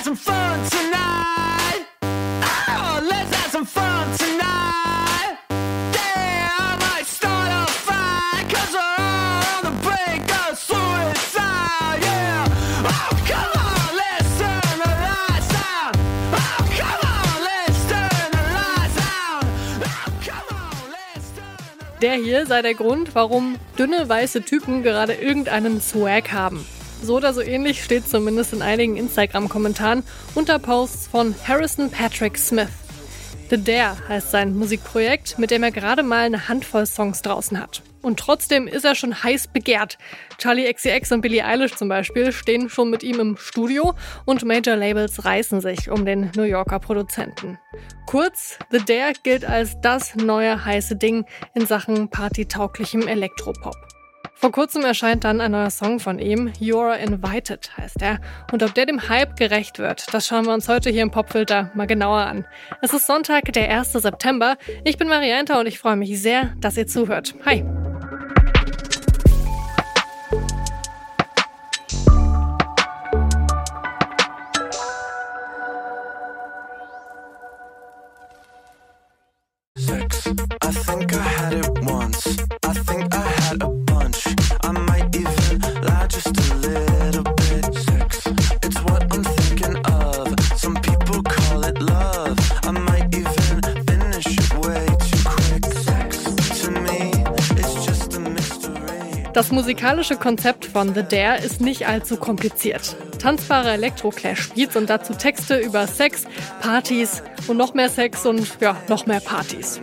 have some fun tonight. Oh, let's have some fun tonight. Damn, I might start a fight, 'cause we're all on the brink of suicide, yeah. Oh, come on, let's turn the lights out. Oh, come on, let's turn the lights out. Oh, come on, let's turn the... Der hier sei der Grund, warum dünne weiße Typen gerade irgendeinen Swag haben. So oder so ähnlich steht zumindest in einigen Instagram-Kommentaren unter Posts von Harrison Patrick Smith. The Dare heißt sein Musikprojekt, mit dem er gerade mal eine Handvoll Songs draußen hat. Und trotzdem ist er schon heiß begehrt. Charli XCX und Billie Eilish zum Beispiel stehen schon mit ihm im Studio und Major-Labels reißen sich um den New Yorker Produzenten. Kurz, The Dare gilt als das neue heiße Ding in Sachen partytauglichem Elektropop. Vor kurzem erscheint dann ein neuer Song von ihm, You're Invited heißt er. Und ob der dem Hype gerecht wird, das schauen wir uns heute hier im Popfilter mal genauer an. Es ist Sonntag, der 1. September. Ich bin Marianta und ich freue mich sehr, dass ihr zuhört. Hi! Sex. I think I had it once. I think I had a bunch. I might even lie just a little bit. Sex. It's what I'm thinking of. Some people call it love. I might even finish it way too quick. Sex. To me, it's just a mystery. Das musikalische Konzept von The Dare ist nicht allzu kompliziert. Tanzbare Elektro-Clash-Beats und dazu Texte über Sex, Partys und noch mehr Sex und ja, noch mehr Partys.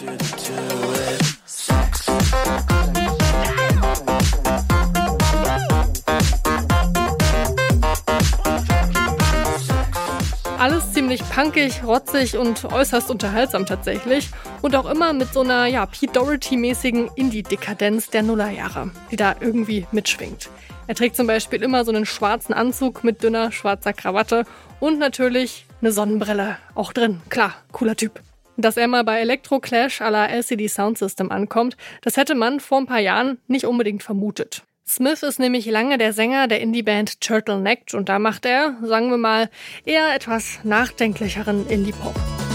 Alles ziemlich punkig, rotzig und äußerst unterhaltsam tatsächlich. Und auch immer mit so einer Pete Doherty-mäßigen Indie-Dekadenz der Nullerjahre, die da irgendwie mitschwingt. Er trägt zum Beispiel immer so einen schwarzen Anzug mit dünner schwarzer Krawatte und natürlich eine Sonnenbrille. Auch drin, klar, cooler Typ. Dass er mal bei Electro-Clash à la LCD Soundsystem ankommt, das hätte man vor ein paar Jahren nicht unbedingt vermutet. Smith ist nämlich lange der Sänger der Indie-Band Turtleneck und da macht er, sagen wir mal, eher etwas nachdenklicheren Indie-Pop.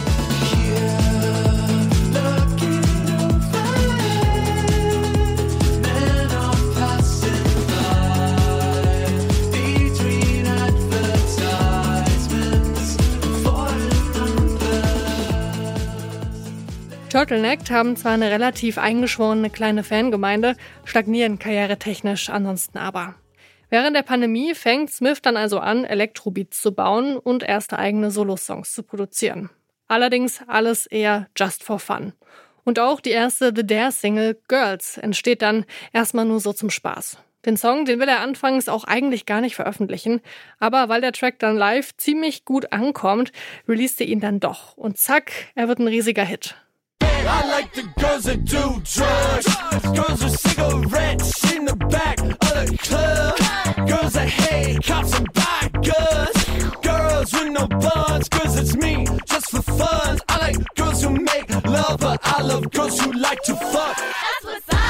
Turtleneck haben zwar eine relativ eingeschworene kleine Fangemeinde, stagnieren karrieretechnisch ansonsten aber. Während der Pandemie fängt Smith dann also an, Elektrobeats zu bauen und erste eigene Solosongs zu produzieren. Allerdings alles eher just for fun. Und auch die erste The Dare-Single Girls entsteht dann erstmal nur so zum Spaß. Den Song, den will er anfangs auch eigentlich gar nicht veröffentlichen, aber weil der Track dann live ziemlich gut ankommt, released er ihn dann doch. Und zack, er wird ein riesiger Hit. I like the girls that do drugs, girls with cigarettes in the back of the club, girls that hate cops and buy guns, girls with no buns, cause it's me, just for fun. I like girls who make love, but I love girls who like to fuck. That's what's up.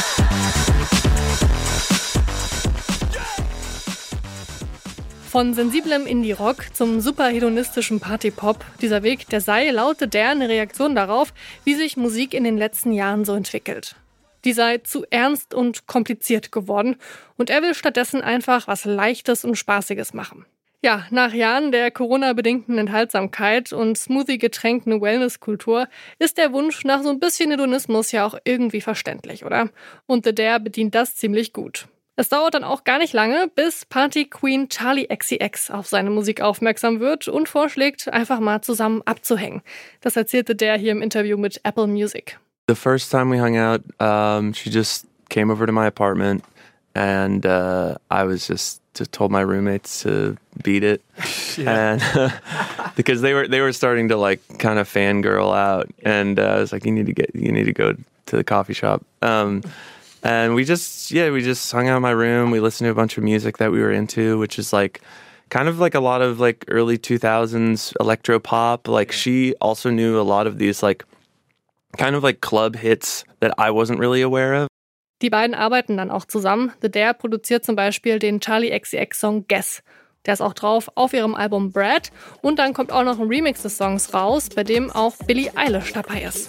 Von sensiblem Indie-Rock zum super hedonistischen Party-Pop, dieser Weg, der sei laut The Dare eine Reaktion darauf, wie sich Musik in den letzten Jahren so entwickelt. Die sei zu ernst und kompliziert geworden und er will stattdessen einfach was Leichtes und Spaßiges machen. Ja, nach Jahren der Corona-bedingten Enthaltsamkeit und smoothie-getränkten Wellness-Kultur ist der Wunsch nach so ein bisschen Hedonismus ja auch irgendwie verständlich, oder? Und The Dare bedient das ziemlich gut. Es dauert dann auch gar nicht lange, bis Party-Queen Charli XCX auf seine Musik aufmerksam wird und vorschlägt, einfach mal zusammen abzuhängen. Das erzählte der hier im Interview mit Apple Music. The first time we hung out, she just came over to my apartment and I was just told my roommates to beat it. And because they were starting to like kind of fangirl out and I was like, you need to go to the coffee shop. And we just hung out in my room. We listened to a bunch of music that we were into, which is like kind of like a lot of like early 2000s electro pop. Like she also knew a lot of these like kind of like club hits that I wasn't really aware of. Die beiden arbeiten dann auch zusammen. The Dare produziert zum Beispiel den Charli XCX-Song Guess. Der ist auch drauf auf ihrem Album Brad. Und dann kommt auch noch ein Remix des Songs raus, bei dem auch Billie Eilish dabei ist.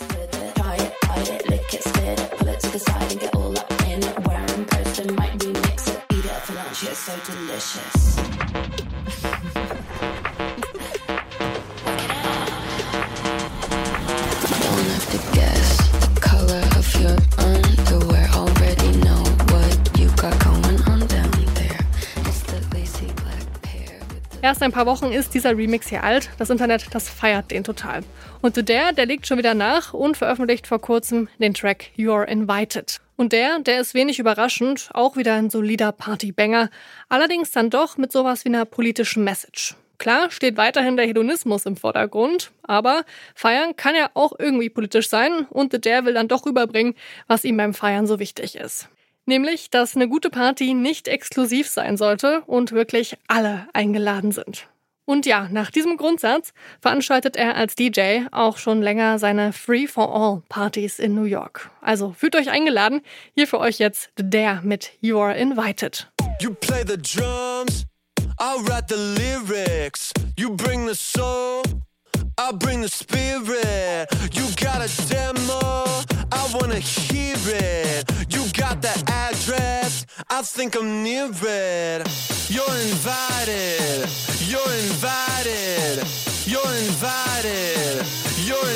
Erst ein paar Wochen ist dieser Remix hier alt. Das Internet, das feiert den total. Und der legt schon wieder nach und veröffentlicht vor kurzem den Track You're Invited. Und der ist wenig überraschend, auch wieder ein solider Partybanger. Allerdings dann doch mit sowas wie einer politischen Message. Klar steht weiterhin der Hedonismus im Vordergrund, aber feiern kann ja auch irgendwie politisch sein und der will dann doch rüberbringen, was ihm beim Feiern so wichtig ist. Nämlich, dass eine gute Party nicht exklusiv sein sollte und wirklich alle eingeladen sind. Und ja, nach diesem Grundsatz veranstaltet er als DJ auch schon länger seine Free-for-All-Partys in New York. Also fühlt euch eingeladen, hier für euch jetzt der mit You're Invited. You play the drums, I'll write the lyrics. You bring the soul, I'll bring the spirit. You got a demo, I wanna hear it. You got the address, I think I'm near it. You're invited, you're invited, you're invited, you're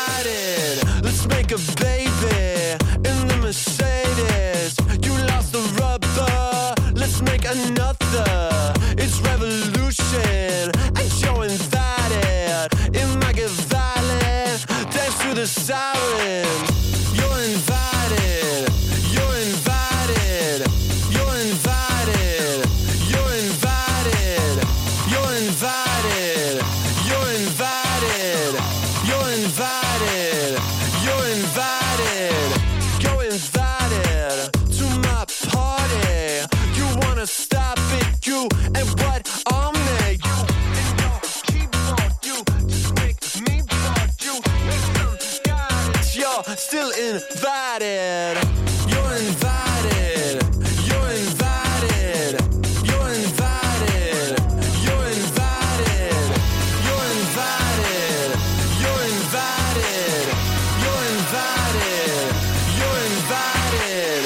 invited. Let's make a baby in the Mercedes. You lost the rubber, let's make another. It's revolution, and you're invited. It might get violent, dance to the sirens. You're invited, you're invited, you're invited, you're invited, you're invited, you're invited, you're invited, you're invited, you're invited to my party. You wanna stop it, you and what I'm at, you and your keyboard, you just make me part, you got it. You're still invited. You're invited. You're invited. You're invited. You're invited. You're invited. You're invited. You're invited. You're invited.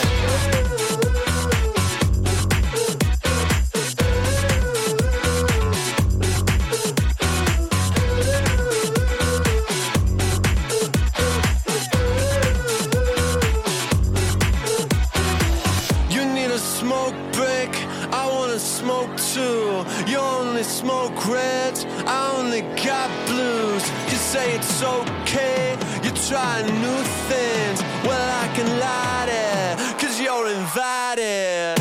You need a smoke break, I wanna smoke too. You only smoke reds, I only got blues. You say it's okay, you try new things. Well, I can light it, 'cause you're invited.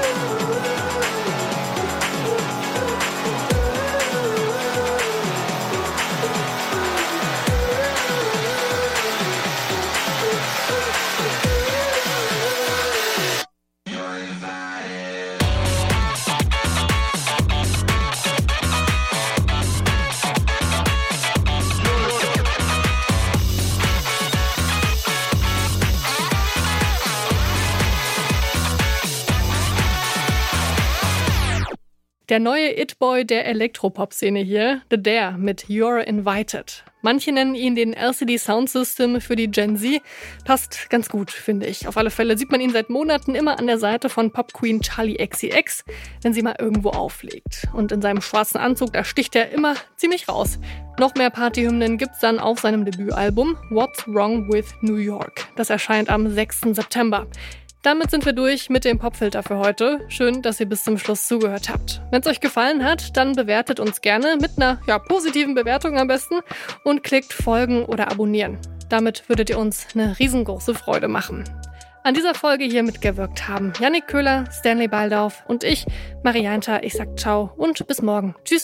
Der neue It-Boy der Elektropop-Szene hier, der mit You're Invited. Manche nennen ihn den LCD Sound System für die Gen Z. Passt ganz gut, finde ich. Auf alle Fälle sieht man ihn seit Monaten immer an der Seite von Pop-Queen Charli XCX, wenn sie mal irgendwo auflegt. Und in seinem schwarzen Anzug, da sticht er immer ziemlich raus. Noch mehr Partyhymnen gibt's dann auf seinem Debütalbum What's Wrong with New York. Das erscheint am 6. September. Damit sind wir durch mit dem Popfilter für heute. Schön, dass ihr bis zum Schluss zugehört habt. Wenn es euch gefallen hat, dann bewertet uns gerne mit einer positiven Bewertung am besten und klickt Folgen oder Abonnieren. Damit würdet ihr uns eine riesengroße Freude machen. An dieser Folge hier mitgewirkt haben Yannick Köhler, Stanley Baldauf und ich, Marianta. Ich sag ciao und bis morgen. Tschüss.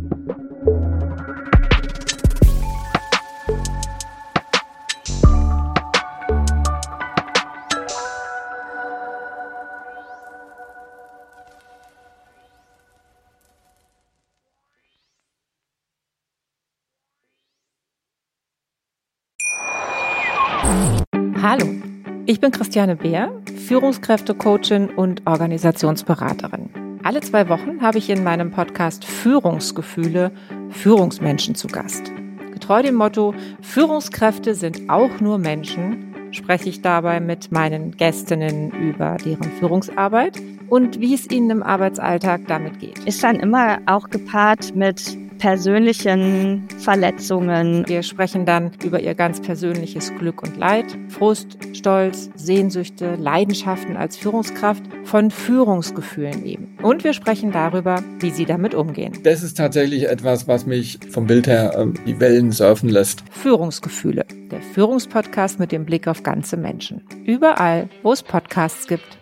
Hallo, ich bin Christiane Beer, Führungskräfte-Coachin und Organisationsberaterin. Alle 2 Wochen habe ich in meinem Podcast Führungsgefühle Führungsmenschen zu Gast. Getreu dem Motto, Führungskräfte sind auch nur Menschen, spreche ich dabei mit meinen Gästinnen über deren Führungsarbeit und wie es ihnen im Arbeitsalltag damit geht. Ist dann immer auch gepaart mit persönlichen Verletzungen. Wir sprechen dann über ihr ganz persönliches Glück und Leid, Frust, Stolz, Sehnsüchte, Leidenschaften als Führungskraft, von Führungsgefühlen eben. Und wir sprechen darüber, wie sie damit umgehen. Das ist tatsächlich etwas, was mich vom Bild her die Wellen surfen lässt. Führungsgefühle, der Führungspodcast mit dem Blick auf ganze Menschen. Überall, wo es Podcasts gibt.